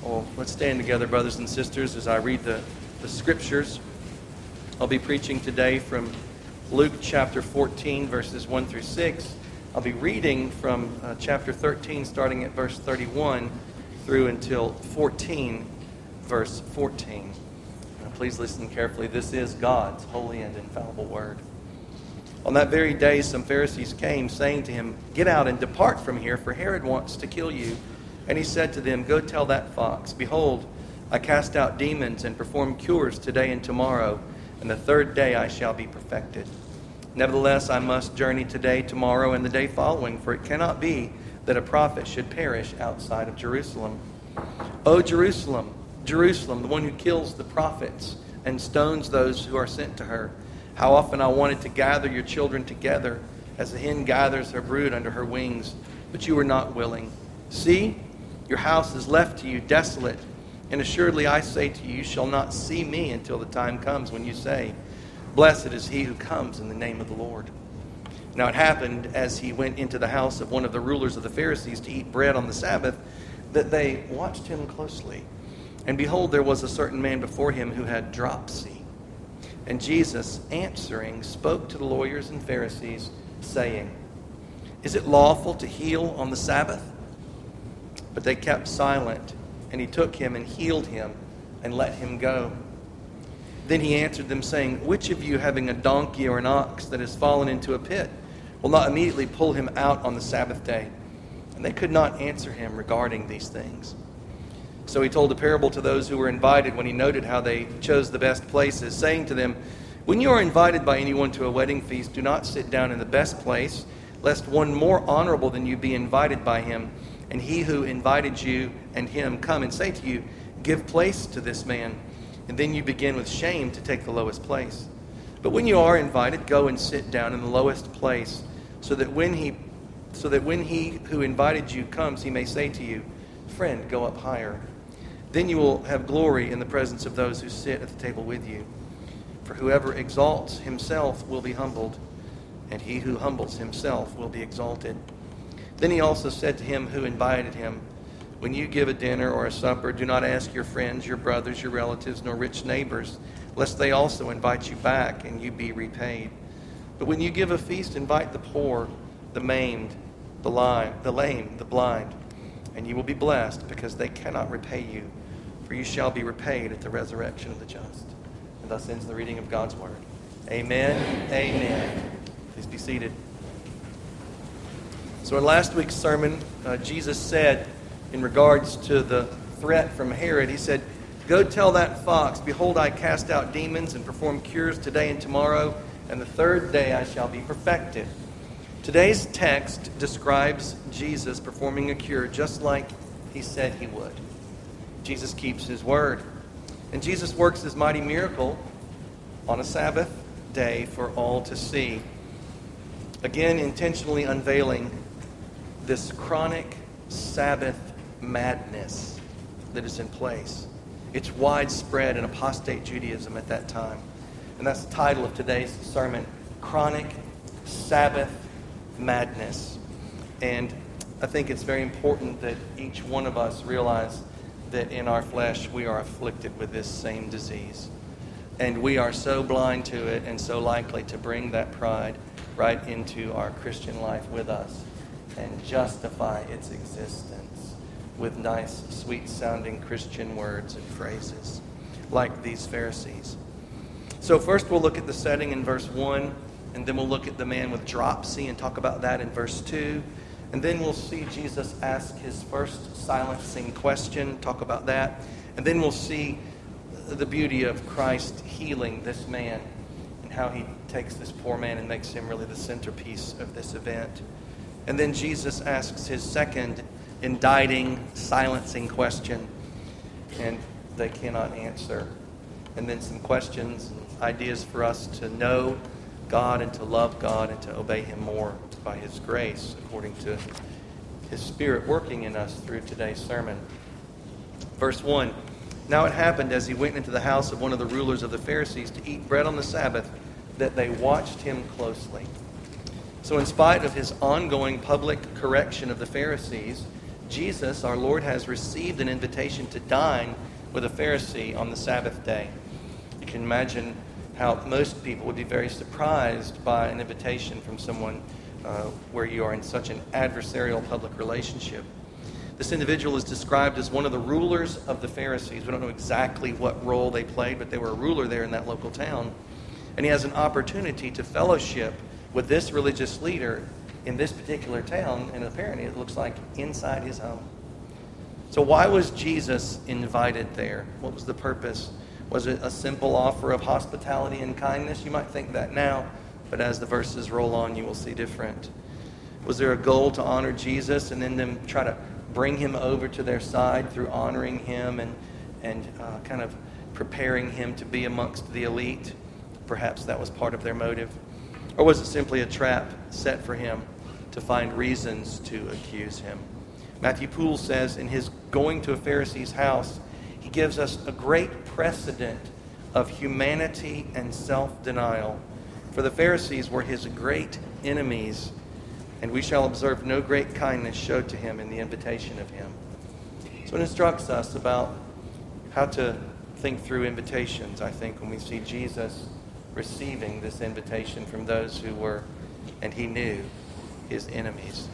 Well, let's stand together, brothers and sisters, as I read the scriptures. I'll be preaching today from Luke chapter 14, verses 1 through 6. I'll be reading from chapter 13, starting at verse 31, through until 14, verse 14. Please listen carefully. This is God's holy and infallible word. On that very day, some Pharisees came, saying to him, "Get out and depart from here, for Herod wants to kill you." And he said to them, "Go tell that fox, behold, I cast out demons and perform cures today and tomorrow, and the third day I shall be perfected. Nevertheless, I must journey today, tomorrow, and the day following, for it cannot be that a prophet should perish outside of Jerusalem. O Jerusalem, Jerusalem, the one who kills the prophets and stones those who are sent to her. How often I wanted to gather your children together, as a hen gathers her brood under her wings, but you were not willing. See, your house is left to you desolate, and assuredly I say to you, you shall not see me until the time comes when you say, Blessed is he who comes in the name of the Lord." Now it happened, as he went into the house of one of the rulers of the Pharisees to eat bread on the Sabbath, that they watched him closely. And behold, there was a certain man before him who had dropsy. And Jesus, answering, spoke to the lawyers and Pharisees, saying, "Is it lawful to heal on the Sabbath?" But they kept silent, and he took him and healed him and let him go. Then he answered them, saying, "Which of you, having a donkey or an ox that has fallen into a pit, will not immediately pull him out on the Sabbath day?" And they could not answer him regarding these things. So he told a parable to those who were invited when he noted how they chose the best places, saying to them, "When you are invited by anyone to a wedding feast, do not sit down in the best place, lest one more honorable than you be invited by him, and he who invited you and him come and say to you, 'Give place to this man,' and then you begin with shame to take the lowest place. But when you are invited, go and sit down in the lowest place, so that when he who invited you comes, he may say to you, 'Friend, go up higher.' Then you will have glory in the presence of those who sit at the table with you. For whoever exalts himself will be humbled, and he who humbles himself will be exalted." Then he also said to him who invited him, "When you give a dinner or a supper, do not ask your friends, your brothers, your relatives, nor rich neighbors, lest they also invite you back and you be repaid. But when you give a feast, invite the poor, the maimed, the lame, the blind, and you will be blessed, because they cannot repay you, for you shall be repaid at the resurrection of the just." And thus ends the reading of God's word. Amen. Amen. Please be seated. So in last week's sermon, Jesus said, in regards to the threat from Herod, he said, "Go tell that fox, behold, I cast out demons and perform cures today and tomorrow, and the third day I shall be perfected." Today's text describes Jesus performing a cure just like he said he would. Jesus keeps his word. And Jesus works his mighty miracle on a Sabbath day for all to see. Again, intentionally unveiling this chronic Sabbath madness that is in place. It's widespread in apostate Judaism at that time. And that's the title of today's sermon, Chronic Sabbath Madness. And I think it's very important that each one of us realize that in our flesh we are afflicted with this same disease. And we are so blind to it and so likely to bring that pride right into our Christian life with us and justify its existence with nice, sweet-sounding Christian words and phrases like these Pharisees. So first we'll look at the setting in verse 1, and then we'll look at the man with dropsy and talk about that in verse 2. And then we'll see Jesus ask his first silencing question, talk about that. And then we'll see the beauty of Christ healing this man and how he takes this poor man and makes him really the centerpiece of this event. And then Jesus asks his second indicting, silencing question, and they cannot answer. And then some questions and ideas for us to know God and to love God and to obey him more by his grace, according to his Spirit working in us through today's sermon. Verse 1, "Now it happened as he went into the house of one of the rulers of the Pharisees to eat bread on the Sabbath, that they watched him closely." So in spite of his ongoing public correction of the Pharisees, Jesus, our Lord, has received an invitation to dine with a Pharisee on the Sabbath day. You can imagine how most people would be very surprised by an invitation from someone where you are in such an adversarial public relationship. This individual is described as one of the rulers of the Pharisees. We don't know exactly what role they played, but they were a ruler there in that local town. And he has an opportunity to fellowship with this religious leader in this particular town, and apparently it looks like inside his home. So why was Jesus invited there? What was the purpose? Was it a simple offer of hospitality and kindness? You might think that now, but as the verses roll on, you will see different. Was there a goal to honor Jesus and then them try to bring him over to their side through honoring him and kind of preparing him to be amongst the elite? Perhaps that was part of their motive. Or was it simply a trap set for him to find reasons to accuse him? Matthew Poole says in his Going to a Pharisee's House, he gives us a great precedent of humanity and self-denial. For the Pharisees were his great enemies, and we shall observe no great kindness showed to him in the invitation of him. So it instructs us about how to think through invitations, I think, when we see Jesus receiving this invitation from those who were, and he knew, his enemies.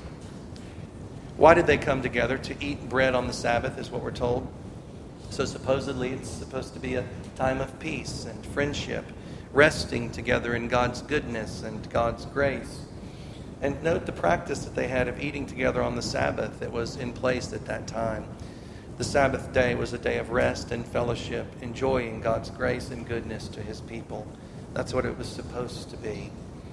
Why did they come together? To eat bread on the Sabbath is what we're told. So supposedly it's supposed to be a time of peace and friendship, resting together in God's goodness and God's grace. And note the practice that they had of eating together on the Sabbath that was in place at that time. The Sabbath day was a day of rest and fellowship, enjoying God's grace and goodness to his people. That's what it was supposed to be.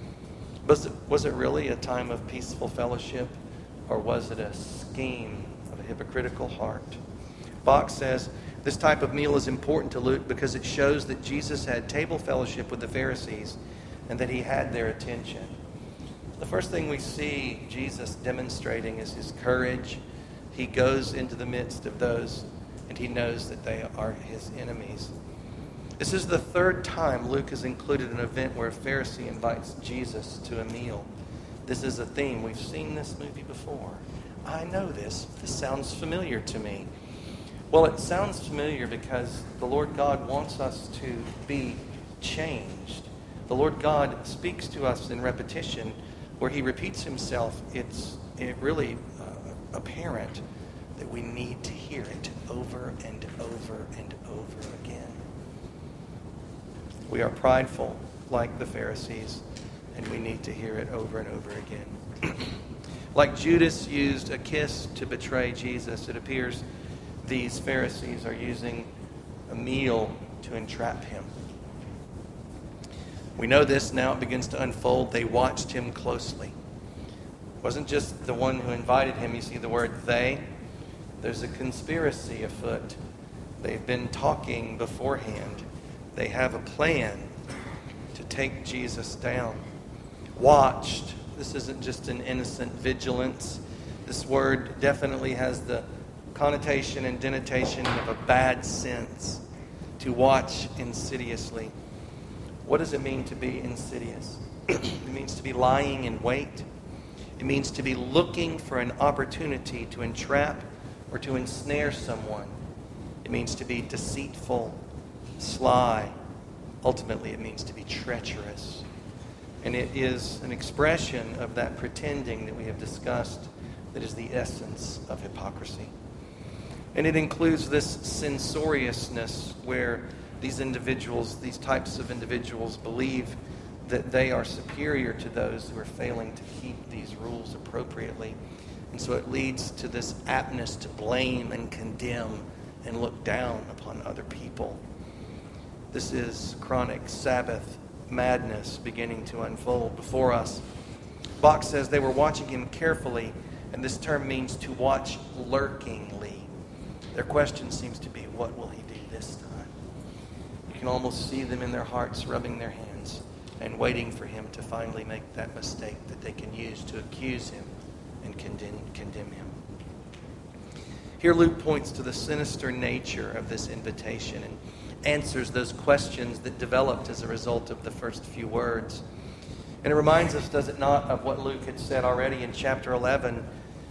Was it really a time of peaceful fellowship, or was it a scheme of a hypocritical heart? Bach says, this type of meal is important to Luke because it shows that Jesus had table fellowship with the Pharisees and that he had their attention. The first thing we see Jesus demonstrating is his courage. He goes into the midst of those, and he knows that they are his enemies. This is the third time Luke has included an event where a Pharisee invites Jesus to a meal. This is a theme. We've seen this movie before. I know this. This sounds familiar to me. Well, it sounds familiar because the Lord God wants us to be changed. The Lord God speaks to us in repetition. Where he repeats himself, it's really apparent that we need to hear it over and over and over again. We are prideful like the Pharisees, and we need to hear it over and over again. Like Judas used a kiss to betray Jesus, it appears these Pharisees are using a meal to entrap him. We know this now. It begins to unfold. They watched him closely. It wasn't just the one who invited him. You see the word they. There's a conspiracy afoot. They've been talking beforehand. They have a plan to take Jesus down. Watched. This isn't just an innocent vigilance. This word definitely has the connotation and denotation of a bad sense. To watch insidiously. What does it mean to be insidious? It means to be lying in wait. It means to be looking for an opportunity to entrap or to ensnare someone. It means to be deceitful, sly. Ultimately, it means to be treacherous. And it is an expression of that pretending that we have discussed that is the essence of hypocrisy. And it includes this censoriousness where these individuals, these types of individuals, believe that they are superior to those who are failing to keep these rules appropriately. And so it leads to this aptness to blame and condemn and look down upon other people. This is chronic Sabbath madness beginning to unfold before us. Bach says they were watching him carefully, and this term means to watch lurkingly. Their question seems to be, what will he do this time? You can almost see them in their hearts rubbing their hands and waiting for him to finally make that mistake that they can use to accuse him and condemn him. Here Luke points to the sinister nature of this invitation and answers those questions that developed as a result of the first few words. And it reminds us, does it not, of what Luke had said already in chapter 11,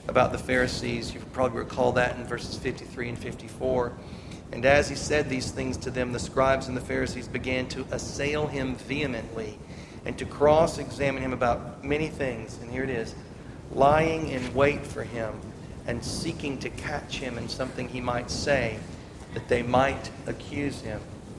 about the Pharisees. You probably recall that in verses 53 and 54. And as he said these things to them, the scribes and the Pharisees began to assail him vehemently and to cross-examine him about many things. And here it is, lying in wait for him and seeking to catch him in something he might say, that they might accuse him.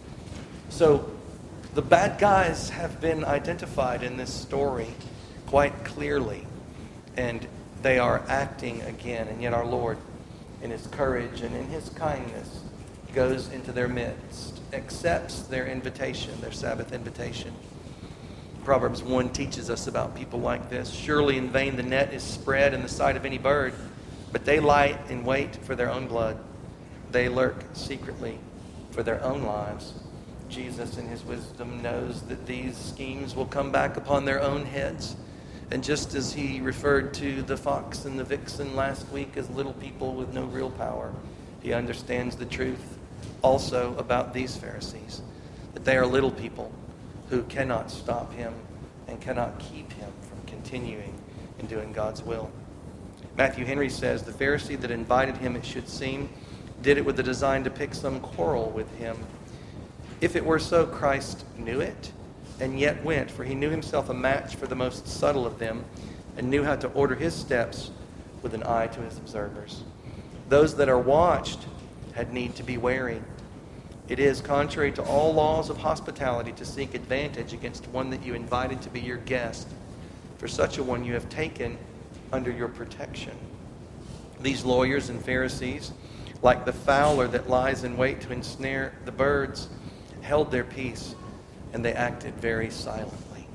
So the bad guys have been identified in this story quite clearly, and they are acting again. And yet our Lord, in his courage and in his kindness, goes into their midst, accepts their invitation, their Sabbath invitation. Proverbs 1 teaches us about people like this. Surely in vain the net is spread in the sight of any bird, but they lie in wait for their own blood. They lurk secretly for their own lives. Jesus in his wisdom knows that these schemes will come back upon their own heads. And just as he referred to the fox and the vixen last week as little people with no real power, he understands the truth also about these Pharisees, that they are little people who cannot stop him and cannot keep him from continuing in doing God's will. Matthew Henry says, the Pharisee that invited him, it should seem, did it with the design to pick some quarrel with him. If it were so, Christ knew it, and yet went, for he knew himself a match for the most subtle of them, and knew how to order his steps with an eye to his observers. Those that are watched had need to be wary. It is contrary to all laws of hospitality to seek advantage against one that you invited to be your guest. For such a one you have taken under your protection. These lawyers and Pharisees, like the fowler that lies in wait to ensnare the birds, held their peace, and they acted very silently.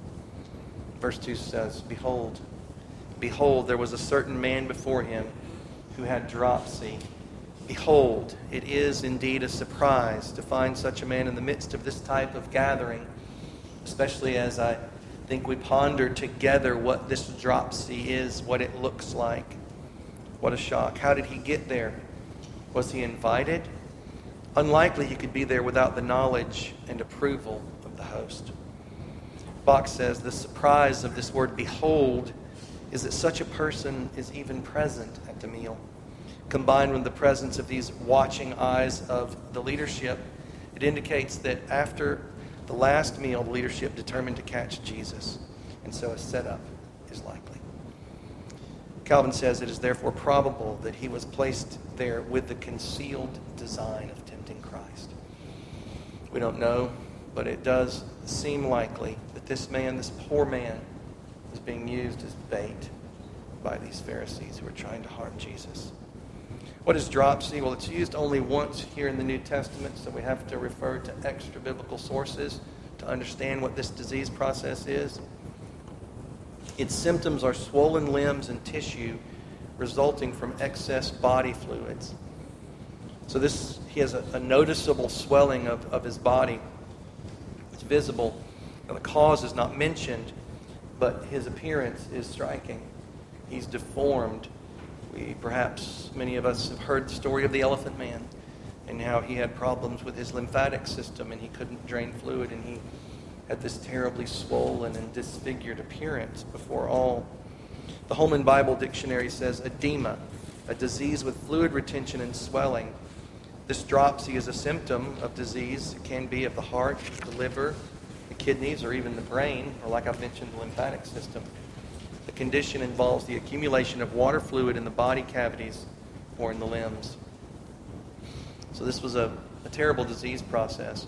Verse 2 says, Behold, there was a certain man before him who had dropsy. Behold, it is indeed a surprise to find such a man in the midst of this type of gathering, especially as I think we ponder together what this dropsy is, what it looks like. What a shock. How did he get there? Was he invited? Unlikely he could be there without the knowledge and approval of the host. Bach says the surprise of this word behold is that such a person is even present at the meal. Combined with the presence of these watching eyes of the leadership, it indicates that after the last meal, the leadership determined to catch Jesus. And so a setup is likely. Calvin says it is therefore probable that he was placed there with the concealed design of tempting Christ. We don't know, but it does seem likely that this man, this poor man, is being used as bait by these Pharisees who are trying to harm Jesus. What is dropsy? Well, it's used only once here in the New Testament, so we have to refer to extra biblical sources to understand what this disease process is. Its symptoms are swollen limbs and tissue resulting from excess body fluids. So he has a noticeable swelling of his body. It's visible. Now, the cause is not mentioned, but his appearance is striking. He's deformed. Perhaps many of us have heard the story of the elephant man and how he had problems with his lymphatic system and he couldn't drain fluid and he had this terribly swollen and disfigured appearance before all. The Holman Bible Dictionary says edema, a disease with fluid retention and swelling. This dropsy is a symptom of disease. It can be of the heart, the liver, the kidneys, or even the brain, or like I've mentioned, the lymphatic system. The condition involves the accumulation of water fluid in the body cavities or in the limbs. So this was a terrible disease process.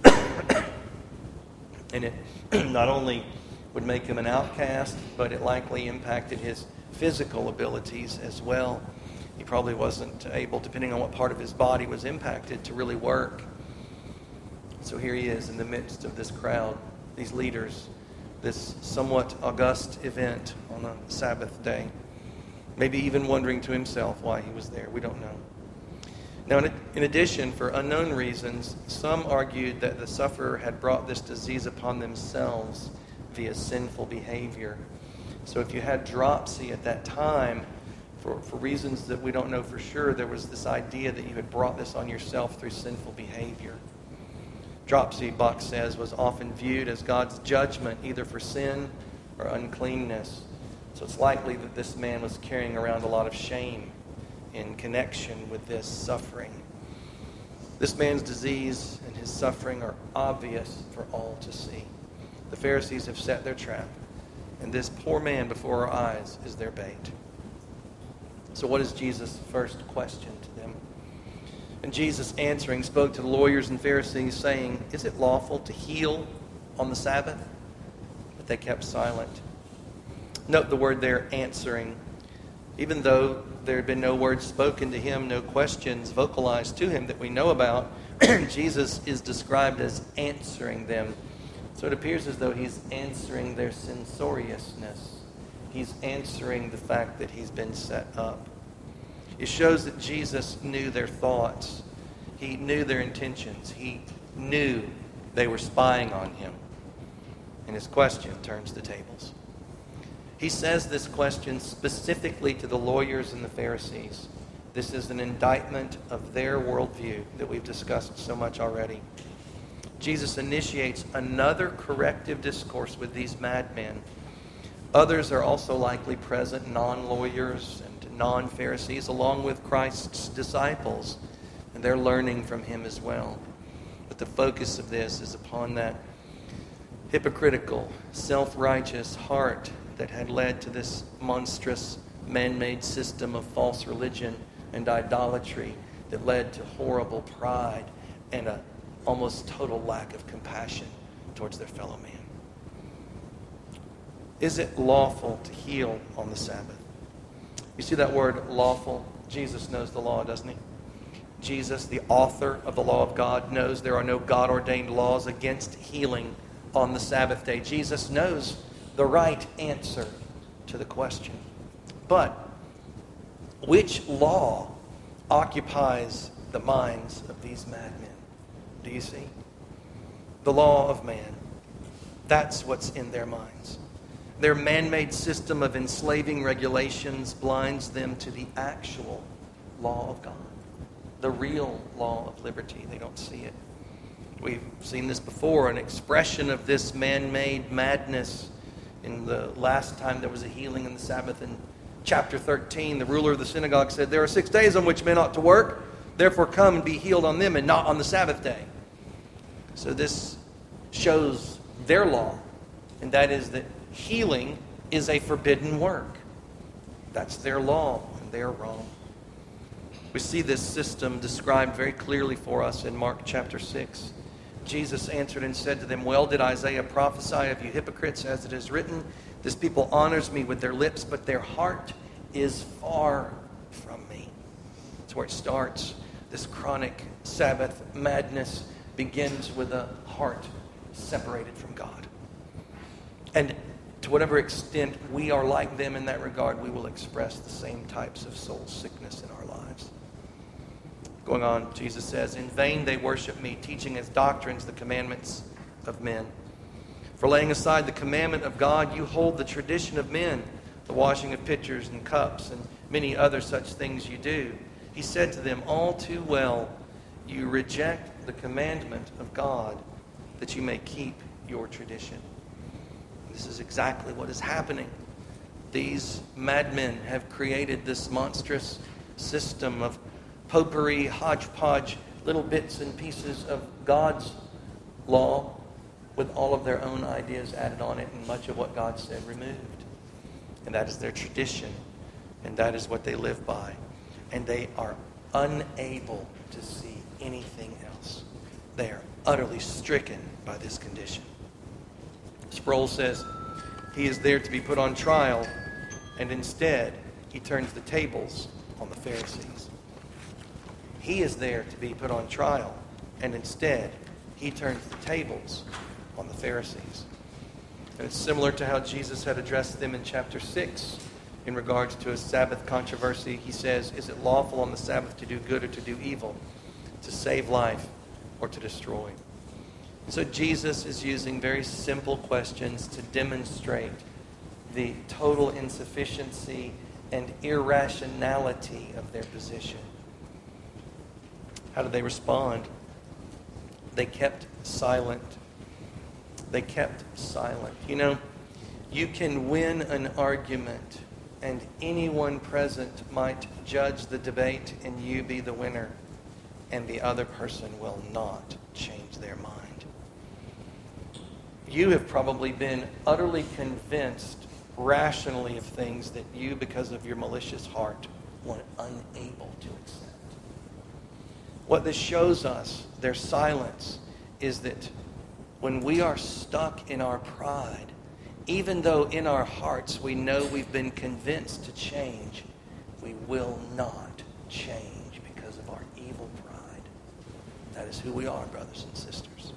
And it not only would make him an outcast, but it likely impacted his physical abilities as well. He probably wasn't able, depending on what part of his body was impacted, to really work. So here he is in the midst of this crowd, these leaders, this somewhat august event on a Sabbath day. Maybe even wondering to himself why he was there. We don't know. Now, in addition, for unknown reasons, some argued that the sufferer had brought this disease upon themselves via sinful behavior. So if you had dropsy at that time, for reasons that we don't know for sure, there was this idea that you had brought this on yourself through sinful behavior. Dropsy, Bach says, was often viewed as God's judgment either for sin or uncleanness. So it's likely that this man was carrying around a lot of shame in connection with this suffering. This man's disease and his suffering are obvious for all to see. The Pharisees have set their trap, and this poor man before our eyes is their bait. So what is Jesus' first question to them? And Jesus, answering, spoke to the lawyers and Pharisees, saying, "Is it lawful to heal on the Sabbath?" But they kept silent. Note the word there, answering. Even though there had been no words spoken to him, no questions vocalized to him that we know about, Jesus is described as answering them. So it appears as though he's answering their censoriousness. He's answering the fact that he's been set up. It shows that Jesus knew their thoughts. He knew their intentions. He knew they were spying on him. And his question turns the tables. He says this question specifically to the lawyers and the Pharisees. This is an indictment of their worldview that we've discussed so much already. Jesus initiates another corrective discourse with these madmen. Others are also likely present, non-lawyers and non-Pharisees, along with Christ's disciples, and they're learning from him as well. But the focus of this is upon that hypocritical, self-righteous heart that had led to this monstrous man-made system of false religion and idolatry that led to horrible pride and an almost total lack of compassion towards their fellow man. Is it lawful to heal on the Sabbath? You see that word lawful? Jesus knows the law, doesn't he? Jesus, the author of the law of God, knows there are no God-ordained laws against healing on the Sabbath day. Jesus knows the right answer to the question. But which law occupies the minds of these madmen? Do you see? The law of man. That's what's in their minds. Their man-made system of enslaving regulations blinds them to the actual law of God, the real law of liberty. They don't see it. We've seen this before, an expression of this man-made madness in the last time there was a healing in the Sabbath. In chapter 13, the ruler of the synagogue said, "There are 6 days on which men ought to work. Therefore come and be healed on them and not on the Sabbath day." So this shows their law, and that is that healing is a forbidden work. That's their law, and they're wrong. We see this system described very clearly for us in Mark chapter 6. Jesus answered and said to them, "Well did Isaiah prophesy of you hypocrites, as it is written, this people honors me with their lips, but their heart is far from me." That's where it starts. This chronic Sabbath madness begins with a heart separated from God. And to whatever extent we are like them in that regard, we will express the same types of soul sickness in our lives. Going on, Jesus says, "In vain they worship me, teaching as doctrines the commandments of men. For laying aside the commandment of God, you hold the tradition of men, the washing of pitchers and cups, and many other such things you do." He said to them, "All too well, you reject the commandment of God, that you may keep your tradition." This is exactly what is happening. These madmen have created this monstrous system of potpourri, hodgepodge, little bits and pieces of God's law with all of their own ideas added on it and much of what God said removed. And that is their tradition, and that is what they live by. And they are unable to see anything else. They are utterly stricken by this condition. Sproul says he is there to be put on trial, and instead he turns the tables on the Pharisees. He is there to be put on trial, and instead he turns the tables on the Pharisees. And it's similar to how Jesus had addressed them in chapter 6 in regards to a Sabbath controversy. He says, "Is it lawful on the Sabbath to do good or to do evil, to save life or to destroy?" So Jesus is using very simple questions to demonstrate the total insufficiency and irrationality of their position. How did they respond? They kept silent. They kept silent. You know, You can win an argument, and anyone present might judge the debate and you be the winner, and the other person will not change their mind. You have probably been utterly convinced rationally of things that you, because of your malicious heart, were unable to accept. What this shows us, their silence, is that when we are stuck in our pride, even though in our hearts we know we've been convinced to change, we will not change because of our evil pride. That is who we are, brothers and sisters.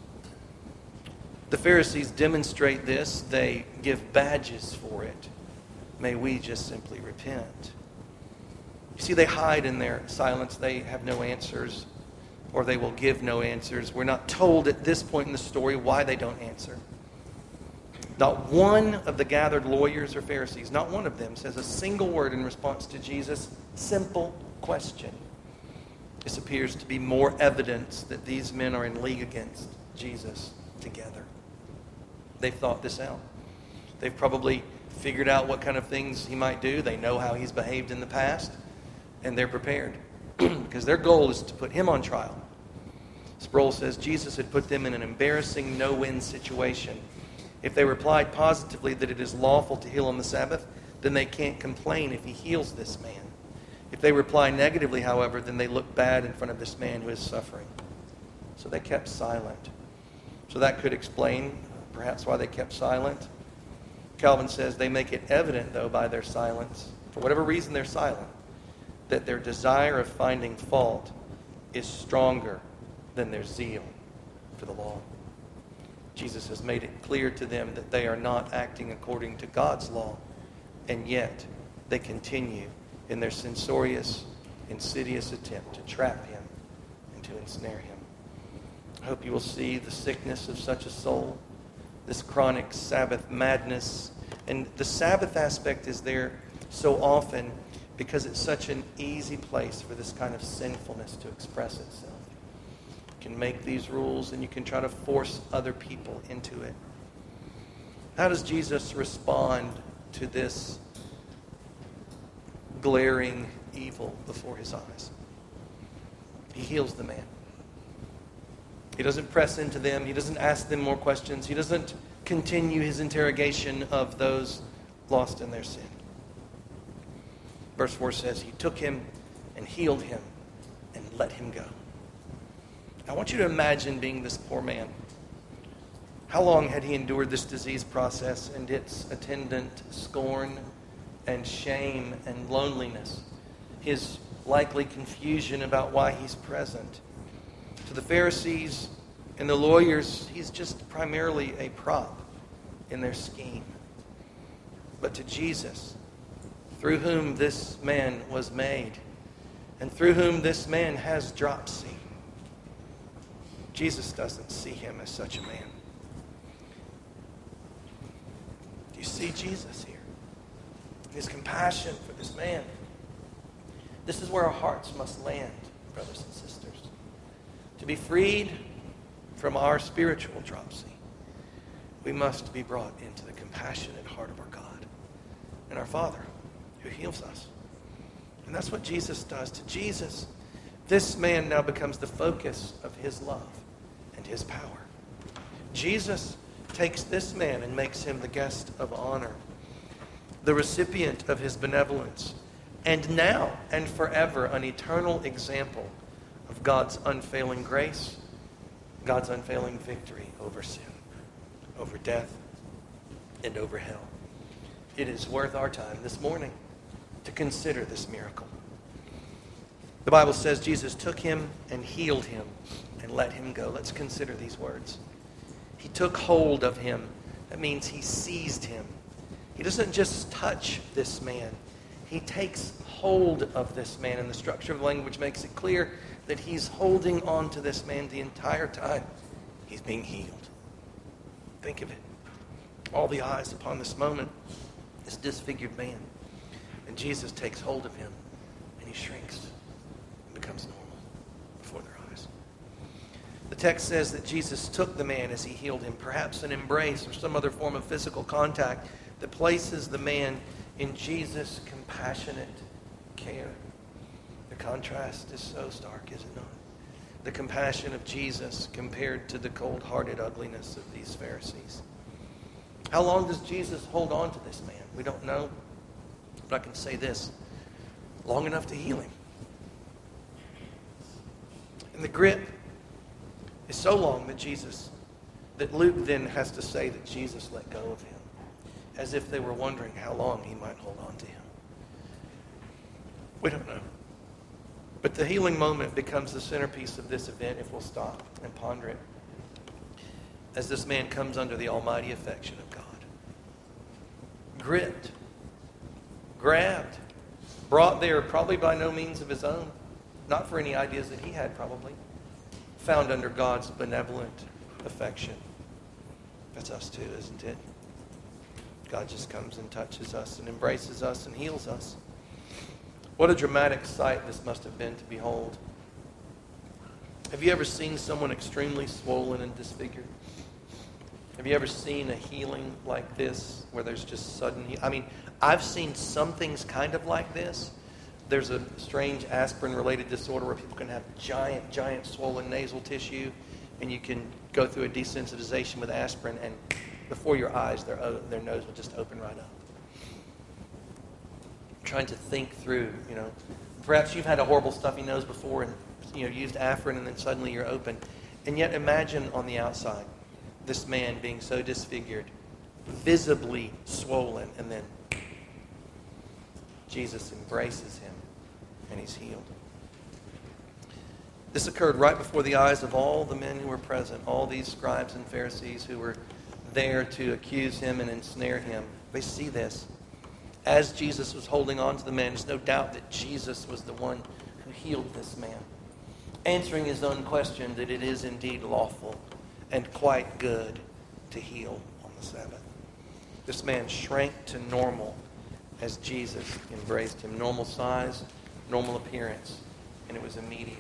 The Pharisees demonstrate this. They give badges for it. May we just simply repent. You see, they hide in their silence. They have no answers, or they will give no answers. We're not told at this point in the story why they don't answer. Not one of the gathered lawyers or Pharisees, not one of them, says a single word in response to Jesus' simple question. This appears to be more evidence that these men are in league against Jesus together. They've thought this out. They've probably figured out what kind of things he might do. They know how he's behaved in the past, and they're prepared because their goal is to put him on trial. Sproul says Jesus had put them in an embarrassing no-win situation. If they replied positively that it is lawful to heal on the Sabbath, then they can't complain if he heals this man. If they reply negatively, however, then they look bad in front of this man who is suffering. So they kept silent. So that could explain perhaps why they kept silent. Calvin says they make it evident, though, by their silence, for whatever reason they're silent, that their desire of finding fault is stronger than their zeal for the law. Jesus has made it clear to them that they are not acting according to God's law, and yet they continue in their censorious, insidious attempt to trap him and to ensnare him. I hope you will see the sickness of such a soul, this chronic Sabbath madness. And the Sabbath aspect is there so often because it's such an easy place for this kind of sinfulness to express itself. You can make these rules and you can try to force other people into it. How does Jesus respond to this glaring evil before his eyes? He heals the man. He doesn't press into them. He doesn't ask them more questions. He doesn't continue his interrogation of those lost in their sin. Verse 4 says, he took him and healed him and let him go. I want you to imagine being this poor man. How long had he endured this disease process and its attendant scorn and shame and loneliness? His likely confusion about why he's present. To the Pharisees and the lawyers, he's just primarily a prop in their scheme. But to Jesus, through whom this man was made, and through whom this man has dropsy, Jesus doesn't see him as such a man. Do you see Jesus here? His compassion for this man. This is where our hearts must land, brothers and sisters. To be freed from our spiritual dropsy, we must be brought into the compassionate heart of our God and our Father who heals us. And that's what Jesus does. To Jesus, this man now becomes the focus of his love and his power. Jesus takes this man and makes him the guest of honor, the recipient of his benevolence, and now and forever an eternal example of God's unfailing grace, God's unfailing victory over sin, over death, and over hell. It is worth our time this morning to consider this miracle. The Bible says Jesus took him and healed him and let him go. Let's consider these words. He took hold of him. That means he seized him. He doesn't just touch this man. He takes hold of this man. And the structure of the language makes it clear that he's holding on to this man the entire time he's being healed. Think of it. All the eyes upon this moment, this disfigured man. And Jesus takes hold of him and he shrinks and becomes normal before their eyes. The text says that Jesus took the man as he healed him, perhaps an embrace or some other form of physical contact that places the man in Jesus' compassionate care. The contrast is so stark, is it not? The compassion of Jesus compared to the cold-hearted ugliness of these Pharisees. How long does Jesus hold on to this man? We don't know. But I can say this: long enough to heal him. And the grip is so long that Luke then has to say that Jesus let go of him, as if they were wondering how long he might hold on to him. We don't know. But the healing moment becomes the centerpiece of this event if we'll stop and ponder it, as this man comes under the almighty affection of God. Gripped, grabbed, brought there probably by no means of his own, not for any ideas that he had probably, found under God's benevolent affection. That's us too, isn't it? God just comes and touches us and embraces us and heals us. What a dramatic sight this must have been to behold. Have you ever seen someone extremely swollen and disfigured? Have you ever seen a healing like this where there's just sudden... I've seen some things kind of like this. There's a strange aspirin-related disorder where people can have giant swollen nasal tissue, and you can go through a desensitization with aspirin, and before your eyes, their nose will just open right up. Trying to think through, perhaps you've had a horrible stuffy nose before and, used Afrin, and then suddenly you're open. And yet imagine on the outside, this man being so disfigured, visibly swollen, and then Jesus embraces him and he's healed. This occurred right before the eyes of all the men who were present, all these scribes and Pharisees who were there to accuse him and ensnare him. They see this. As Jesus was holding on to the man, there's no doubt that Jesus was the one who healed this man, answering his own question that it is indeed lawful and quite good to heal on the Sabbath. This man shrank to normal as Jesus embraced him. Normal size, normal appearance, and it was immediate.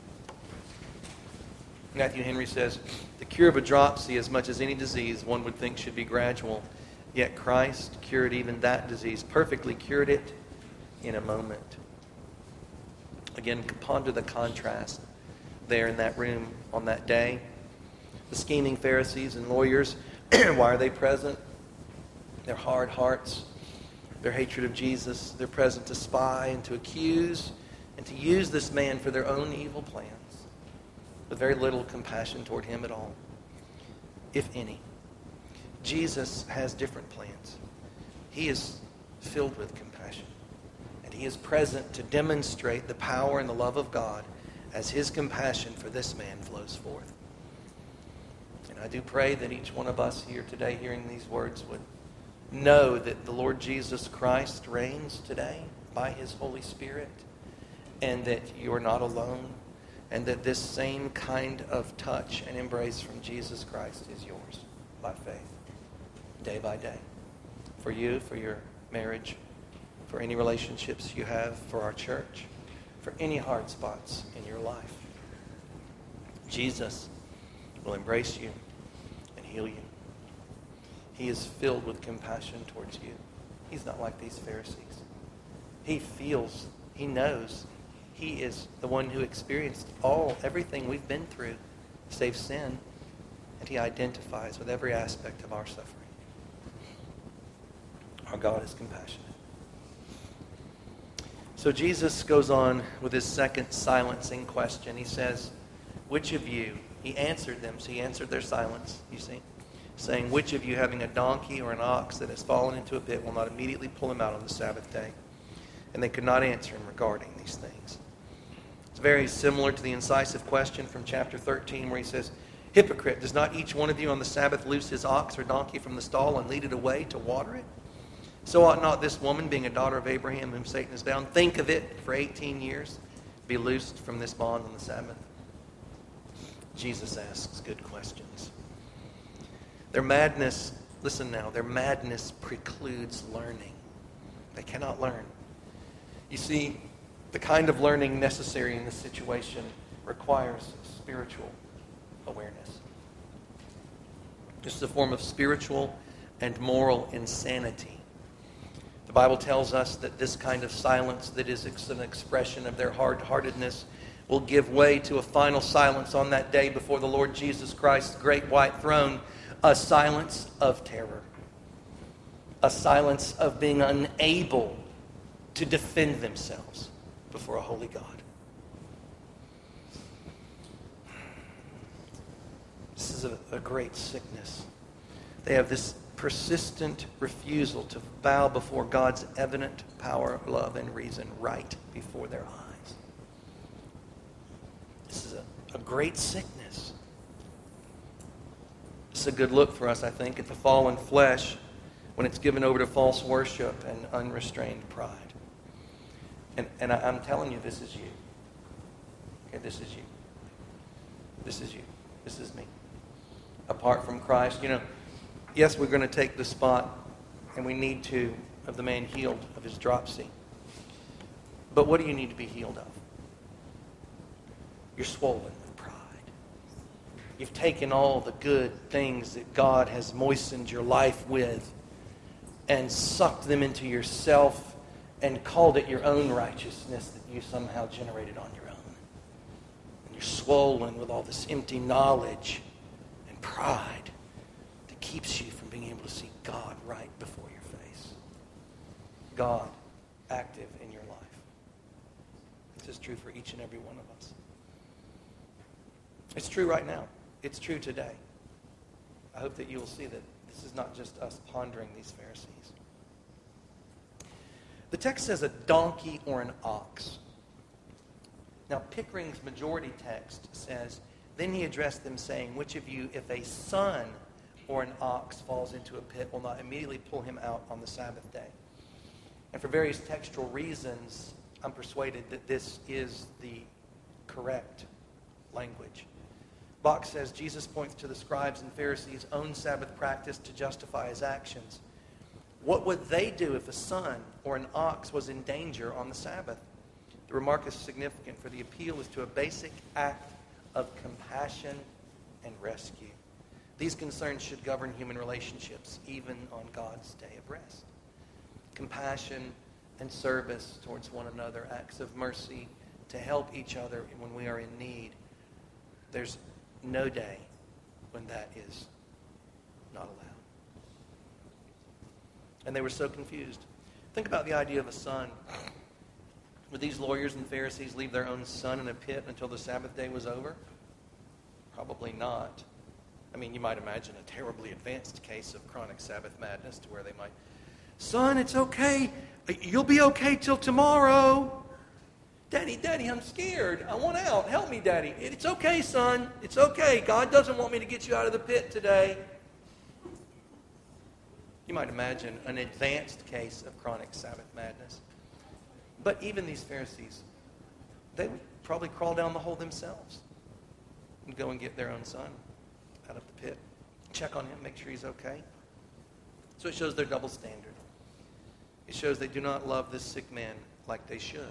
Matthew Henry says, the cure of a dropsy, as much as any disease, one would think should be gradual. Yet Christ cured even that disease, perfectly cured it in a moment. Again, ponder the contrast there in that room on that day. The scheming Pharisees and lawyers, why are they present? Their hard hearts, their hatred of Jesus, they're present to spy and to accuse and to use this man for their own evil plans, with very little compassion toward him at all, if any. Jesus has different plans. He is filled with compassion, and he is present to demonstrate the power and the love of God as his compassion for this man flows forth. And I do pray that each one of us here today hearing these words would know that the Lord Jesus Christ reigns today by his Holy Spirit, and that you are not alone, and that this same kind of touch and embrace from Jesus Christ is yours by faith, day by day. For you, for your marriage, for any relationships you have, for our church, for any hard spots in your life. Jesus will embrace you and heal you. He is filled with compassion towards you. He's not like these Pharisees. He feels, he knows. He is the one who experienced everything we've been through, save sin, and he identifies with every aspect of our suffering. Our God is compassionate. So Jesus goes on with his second silencing question. He says, which of you, he answered them, so he answered their silence, you see, saying, which of you having a donkey or an ox that has fallen into a pit will not immediately pull him out on the Sabbath day? And they could not answer him regarding these things. It's very similar to the incisive question from chapter 13 where he says, hypocrite, does not each one of you on the Sabbath loose his ox or donkey from the stall and lead it away to water it? So ought not this woman, being a daughter of Abraham, whom Satan has bound, think of it for 18 years, be loosed from this bond on the Sabbath? Jesus asks good questions. Their madness, listen now, their madness precludes learning. They cannot learn. You see, the kind of learning necessary in this situation requires spiritual awareness. This is a form of spiritual and moral insanity. The Bible tells us that this kind of silence that is an expression of their hard-heartedness will give way to a final silence on that day before the Lord Jesus Christ's great white throne, a silence of terror, a silence of being unable to defend themselves before a holy God. This is a great sickness. They have this persistent refusal to bow before God's evident power, love, and reason right before their eyes. This is a great sickness. It's a good look for us, I think, at the fallen flesh when it's given over to false worship and unrestrained pride. And I'm telling you, this is you. Okay, this is you. This is you. This is me. Apart from Christ, yes, we're going to take the spot, and we need to, of the man healed of his dropsy. But what do you need to be healed of? You're swollen with pride. You've taken all the good things that God has moistened your life with and sucked them into yourself and called it your own righteousness that you somehow generated on your own. And you're swollen with all this empty knowledge and pride that keeps you from being able to see God right before your face. God active in your life. This is true for each and every one of us. It's true right now. It's true today. I hope that you will see that this is not just us pondering these Pharisees. The text says a donkey or an ox. Now, Pickering's majority text says, then he addressed them saying, which of you, if a son or an ox falls into a pit, will not immediately pull him out on the Sabbath day? And for various textual reasons, I'm persuaded that this is the correct language. Bach says Jesus points to the scribes and Pharisees' own Sabbath practice to justify his actions. What would they do if a son or an ox was in danger on the Sabbath? The remark is significant, for the appeal is to a basic act of compassion and rescue. These concerns should govern human relationships, even on God's day of rest. Compassion and service towards one another, acts of mercy to help each other when we are in need. There's no day when that is not allowed. And they were so confused. Think about the idea of a son. Would these lawyers and Pharisees leave their own son in a pit until the Sabbath day was over? Probably not. I mean, you might imagine a terribly advanced case of chronic Sabbath madness to where they might, son, it's okay. You'll be okay till tomorrow. Daddy, I'm scared. I want out. Help me, Daddy. It's okay, son. It's okay. God doesn't want me to get you out of the pit today. You might imagine an advanced case of chronic Sabbath madness. But even these Pharisees, they would probably crawl down the hole themselves and go and get their own son out of the pit. Check on him, make sure he's okay. So it shows their double standard. It shows they do not love this sick man like they should.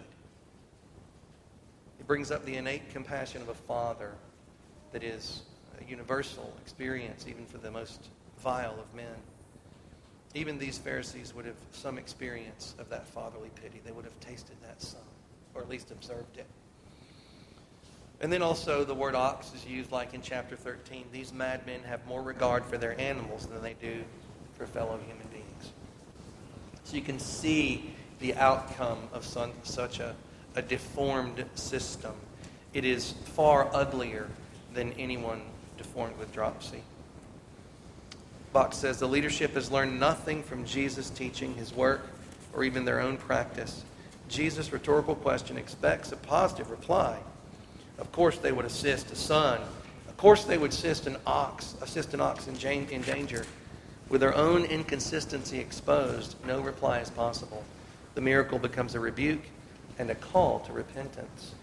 It brings up the innate compassion of a father that is a universal experience, even for the most vile of men. Even these Pharisees would have some experience of that fatherly pity. They would have tasted that son, or at least observed it. And then also the word ox is used like in chapter 13. These madmen have more regard for their animals than they do for fellow human beings. So you can see the outcome of such a deformed system. It is far uglier than anyone deformed with dropsy. Bach says the leadership has learned nothing from Jesus' teaching, his work, or even their own practice. Jesus' rhetorical question expects a positive reply. Of course they would assist a son. Of course they would assist an ox in danger. With their own inconsistency exposed, no reply is possible. The miracle becomes a rebuke and a call to repentance.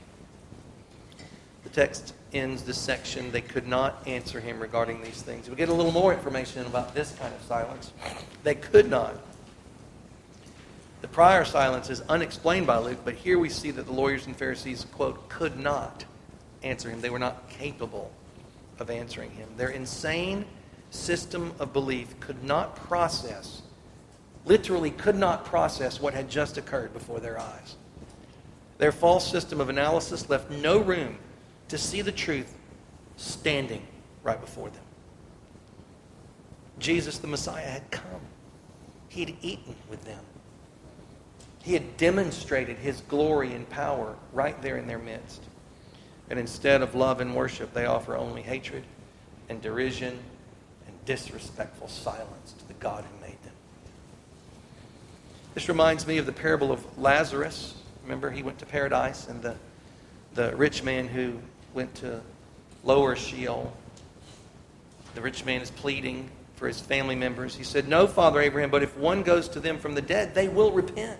The text ends this section. They could not answer him regarding these things. We get a little more information about this kind of silence. They could not. The prior silence is unexplained by Luke, but here we see that the lawyers and Pharisees, quote, could not answer him. They were not capable of answering him. Their insane system of belief could not process, literally could not process what had just occurred before their eyes. Their false system of analysis left no room to see the truth standing right before them. Jesus the Messiah had come. He'd eaten with them. He had demonstrated his glory and power right there in their midst. And instead of love and worship, they offer only hatred and derision and disrespectful silence to the God who made them. This reminds me of the parable of Lazarus. Remember, he went to paradise, and the rich man who went to lower Sheol. The rich man is pleading for his family members. He said, "No, Father Abraham, but if one goes to them from the dead, they will repent."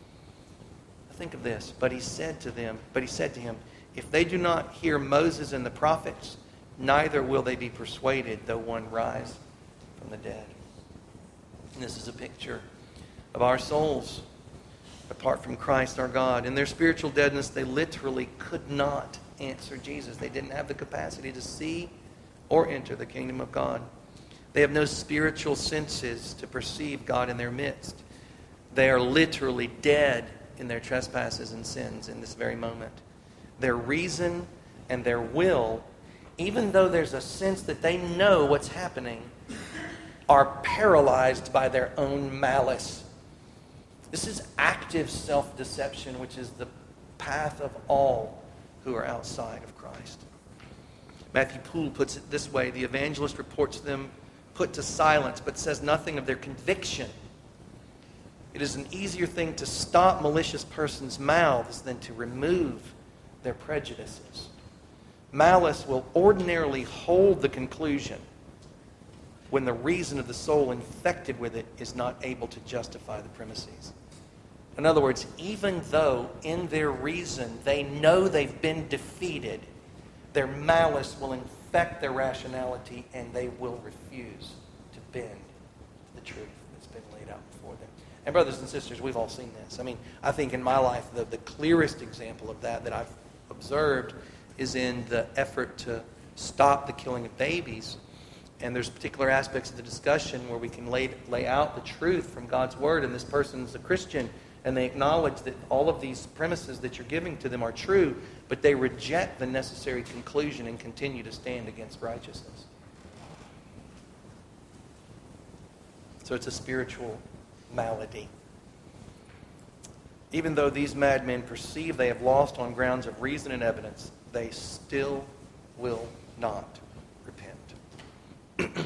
Think of this. But he said to him, "If they do not hear Moses and the prophets, neither will they be persuaded, though one rise from the dead." And this is a picture of our souls apart from Christ our God. In their spiritual deadness, they literally could not answer Jesus. They didn't have the capacity to see or enter the kingdom of God. They have no spiritual senses to perceive God in their midst. They are literally dead in their trespasses and sins in this very moment. Their reason and their will, even though there's a sense that they know what's happening, are paralyzed by their own malice. This is active self-deception, which is the path of all who are outside of Christ. Matthew Poole puts it this way: the evangelist reports them put to silence, but says nothing of their conviction. It is an easier thing to stop malicious persons' mouths than to remove their prejudices. Malice will ordinarily hold the conclusion when the reason of the soul infected with it is not able to justify the premises. In other words, even though in their reason they know they've been defeated, their malice will infect their rationality and they will refuse to bend the truth that's been laid out before them. And brothers and sisters, we've all seen this. I think in my life the clearest example of that I've observed is in the effort to stop the killing of babies. And there's particular aspects of the discussion where we can lay out the truth from God's Word, and this person's a Christian, and they acknowledge that all of these premises that you're giving to them are true, but they reject the necessary conclusion and continue to stand against righteousness. So it's a spiritual malady. Even though these madmen perceive they have lost on grounds of reason and evidence, they still will not repent.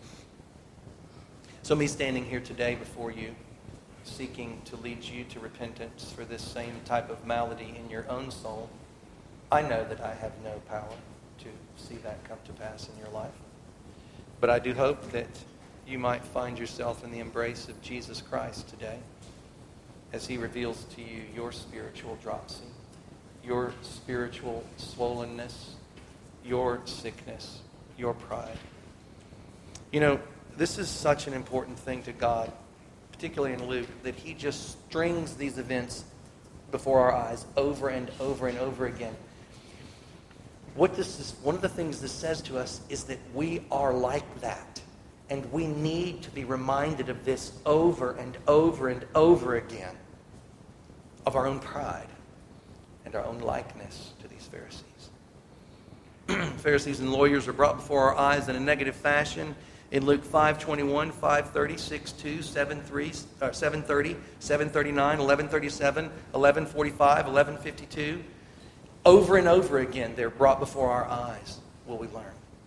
So me standing here today before you, seeking to lead you to repentance for this same type of malady in your own soul, I know that I have no power to see that come to pass in your life. But I do hope that you might find yourself in the embrace of Jesus Christ today as he reveals to you your spiritual dropsy, your spiritual swollenness, your sickness, your pride. You know, this is such an important thing to God, particularly in Luke, that he just strings these events before our eyes over and over and over again. One of the things this says to us is that we are like that. And we need to be reminded of this over and over and over again, of our own pride and our own likeness to these Pharisees. Pharisees and lawyers are brought before our eyes in a negative fashion. In Luke 5:21, 5:30, 6:2, 7:30, 7:39, 11:37, 11:45, 11:52. Over and over again, they're brought before our eyes, will we learn.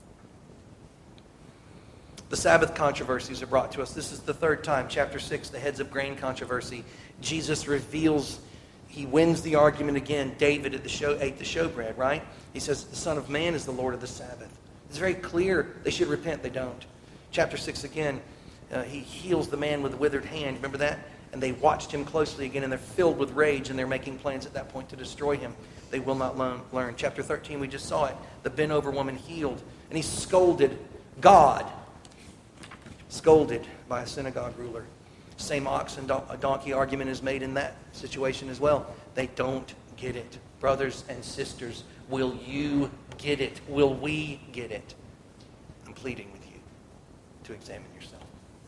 The Sabbath controversies are brought to us. This is the third time, chapter 6, the heads of grain controversy. Jesus reveals, he wins the argument again. David ate the showbread, right? He says, the Son of Man is the Lord of the Sabbath. It's very clear they should repent. They don't. Chapter 6 again, he heals the man with the withered hand. Remember that? And they watched him closely again, and they're filled with rage, and they're making plans at that point to destroy him. They will not learn. Chapter 13, we just saw it. The bent-over woman healed, and he scolded God. Scolded by a synagogue ruler. Same ox and donkey argument is made in that situation as well. They don't get it. Brothers and sisters, will you get it? Will we get it? I'm pleading with you. to examine yourself.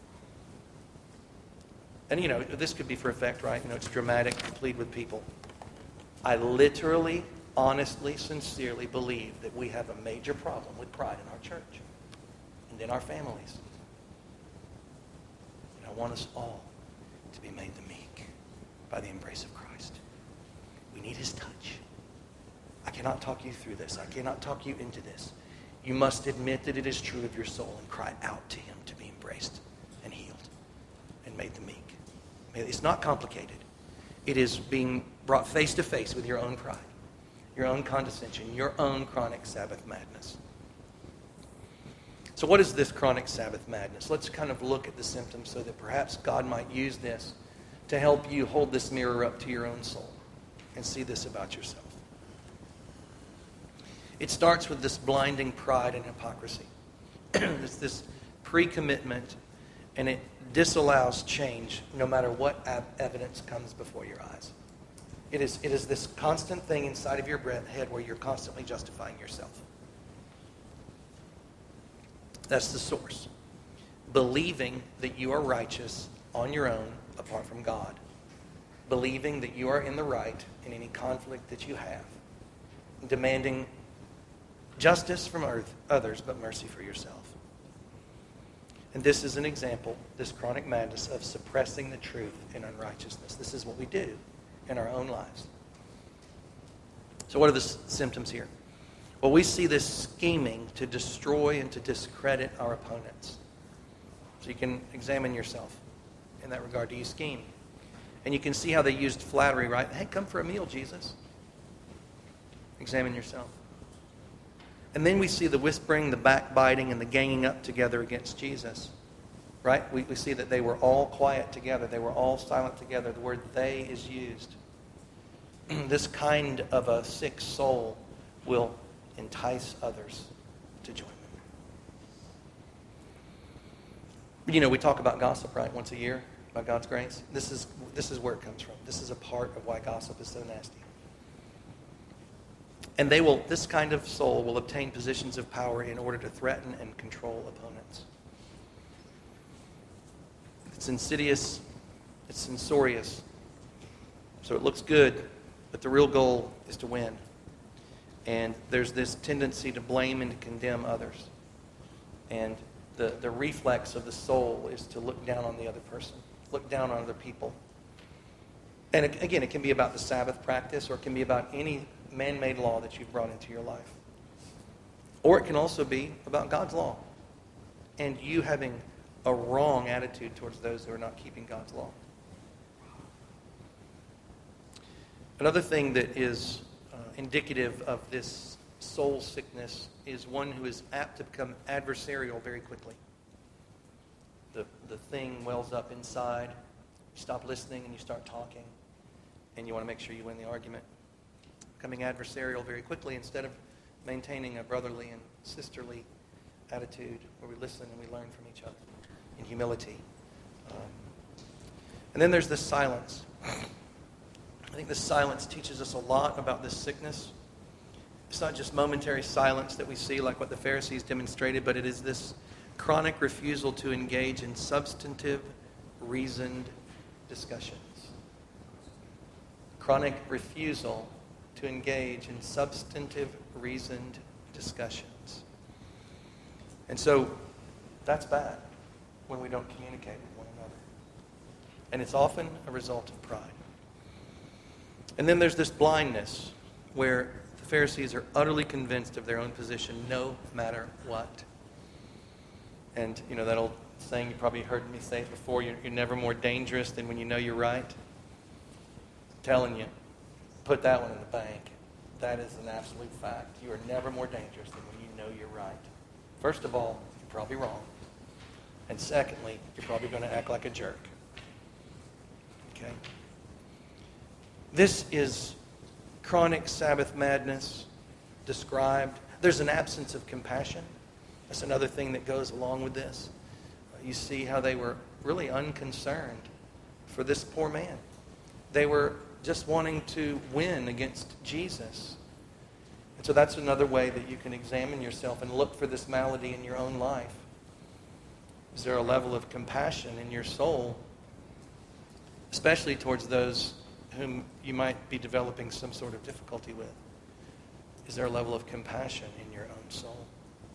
And, this could be for effect, right? It's dramatic to plead with people. I literally, honestly, sincerely believe that we have a major problem with pride in our church and in our families. And I want us all to be made the meek by the embrace of Christ. We need his touch. I cannot talk you through this. I cannot talk you into this. You must admit that it is true of your soul and cry out to him to be embraced and healed and made the meek. It's not complicated. It is being brought face to face with your own pride, your own condescension, your own chronic Sabbath madness. So what is this chronic Sabbath madness? Let's kind of look at the symptoms so that perhaps God might use this to help you hold this mirror up to your own soul and see this about yourself. It starts with this blinding pride and hypocrisy. It's this pre-commitment, and it disallows change no matter what evidence comes before your eyes. It is this constant thing inside of your head where you're constantly justifying yourself. That's the source. Believing that you are righteous on your own apart from God. Believing that you are in the right in any conflict that you have. Demanding justice from others, but mercy for yourself. And this is an example, this chronic madness, of suppressing the truth in unrighteousness. This is what we do in our own lives. So what are the symptoms here? Well, we see this scheming to destroy and to discredit our opponents. So you can examine yourself in that regard. Do you scheme? And you can see how they used flattery, right? Hey, come for a meal, Jesus. Examine yourself. And then we see the whispering, the backbiting, and the ganging up together against Jesus. Right? We see that they were all quiet together. They were all silent together. The word "they" is used. This kind of a sick soul will entice others to join them. We talk about gossip, right, once a year, by God's grace. This is where it comes from. This is a part of why gossip is so nasty. And this kind of soul will obtain positions of power in order to threaten and control opponents. It's insidious, it's censorious, so it looks good, but the real goal is to win. And there's this tendency to blame and to condemn others. And the reflex of the soul is to look down on the other person, look down on other people. And again, it can be about the Sabbath practice, or it can be about any man-made law that you've brought into your life. Or it can also be about God's law and you having a wrong attitude towards those who are not keeping God's law. Another thing that is indicative of this soul sickness is one who is apt to become adversarial very quickly. The thing wells up inside. You stop listening and you start talking, and you want to make sure you win the argument. Becoming adversarial very quickly instead of maintaining a brotherly and sisterly attitude where we listen and we learn from each other in humility. And then there's this silence. I think this silence teaches us a lot about this sickness. It's not just momentary silence that we see like what the Pharisees demonstrated, but it is this chronic refusal to engage in substantive, reasoned discussions. Chronic refusal to engage in substantive, reasoned discussions. And so that's bad when we don't communicate with one another. And it's often a result of pride. And then there's this blindness where the Pharisees are utterly convinced of their own position no matter what. And, that old saying, you probably heard me say it before, you're never more dangerous than when you know you're right. I'm telling you, put that one in the bank. That is an absolute fact. You are never more dangerous than when you know you're right. First of all, you're probably wrong. And secondly, you're probably going to act like a jerk. Okay? This is chronic Sabbath madness described. There's an absence of compassion. That's another thing that goes along with this. You see how they were really unconcerned for this poor man. They were just wanting to win against Jesus. And so that's another way that you can examine yourself and look for this malady in your own life. Is there a level of compassion in your soul, especially towards those whom you might be developing some sort of difficulty with? Is there a level of compassion in your own soul?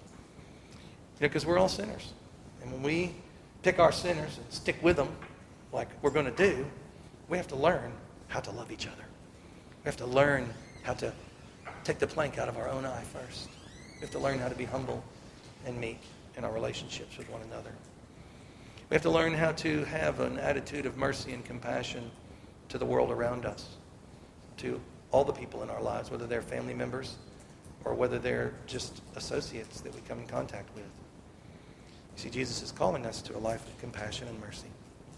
Because we're all sinners. And when we pick our sinners and stick with them like we're going to do, we have to learn how to love each other. We have to learn how to take the plank out of our own eye first. We have to learn how to be humble and meek in our relationships with one another. We have to learn how to have an attitude of mercy and compassion to the world around us, to all the people in our lives, whether they're family members or whether they're just associates that we come in contact with. You see, Jesus is calling us to a life of compassion and mercy.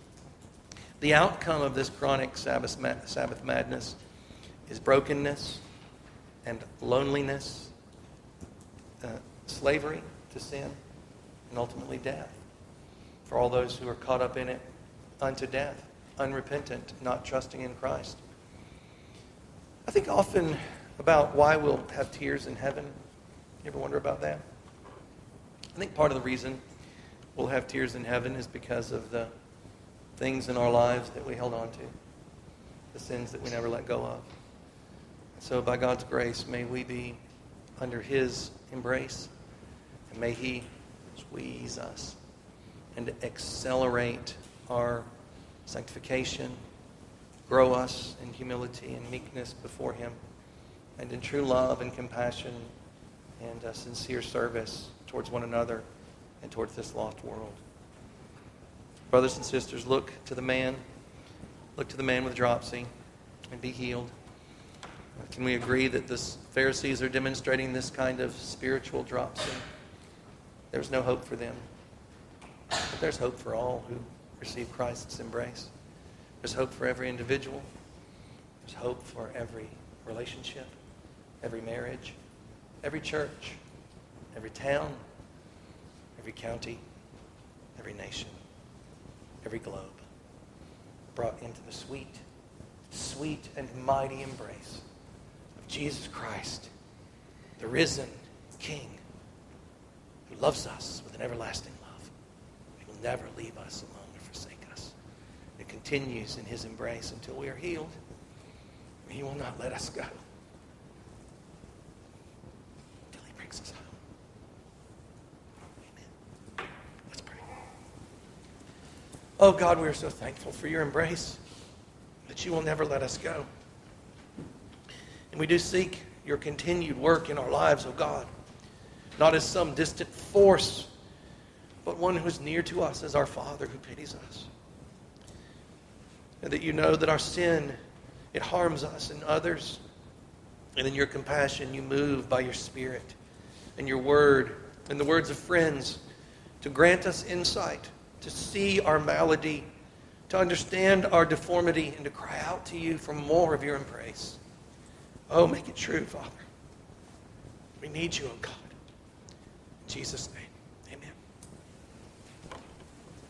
The outcome of this chronic Sabbath madness is brokenness and loneliness, slavery to sin, and ultimately death for all those who are caught up in it unto death, unrepentant, not trusting in Christ. I think often about why we'll have tears in heaven. You ever wonder about that? I think part of the reason we'll have tears in heaven is because of the things in our lives that we held on to, the sins that we never let go of. So by God's grace, may we be under His embrace, and may He squeeze us and accelerate our sanctification, grow us in humility and meekness before Him, and in true love and compassion and sincere service towards one another and towards this lost world. Brothers and sisters, look to the man with dropsy and be healed. Can we agree that the Pharisees are demonstrating this kind of spiritual dropsy? There's no hope for them. But there's hope for all who receive Christ's embrace. There's hope for every individual. There's hope for every relationship, every marriage, every church, every town, every county, every nation, every globe, brought into the sweet and mighty embrace of Jesus Christ, the risen King, who loves us with an everlasting love. He will never leave us alone or forsake us. It continues in His embrace until we are healed. He will not let us go until He brings us home. Amen. Let's pray. Oh God, we are so thankful for your embrace, that you will never let us go. And we do seek your continued work in our lives, oh God, not as some distant force, but one who is near to us as our Father who pities us. And that you know that our sin, it harms us and others. And in your compassion, you move by your Spirit and your word and the words of friends to grant us insight, to see our malady, to understand our deformity, and to cry out to you for more of your embrace. Oh, make it true, Father. We need you, oh God. In Jesus' name.